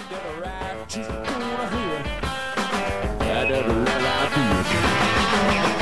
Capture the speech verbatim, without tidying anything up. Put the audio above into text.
did a ride, she's going ahead. I did a ride, I do.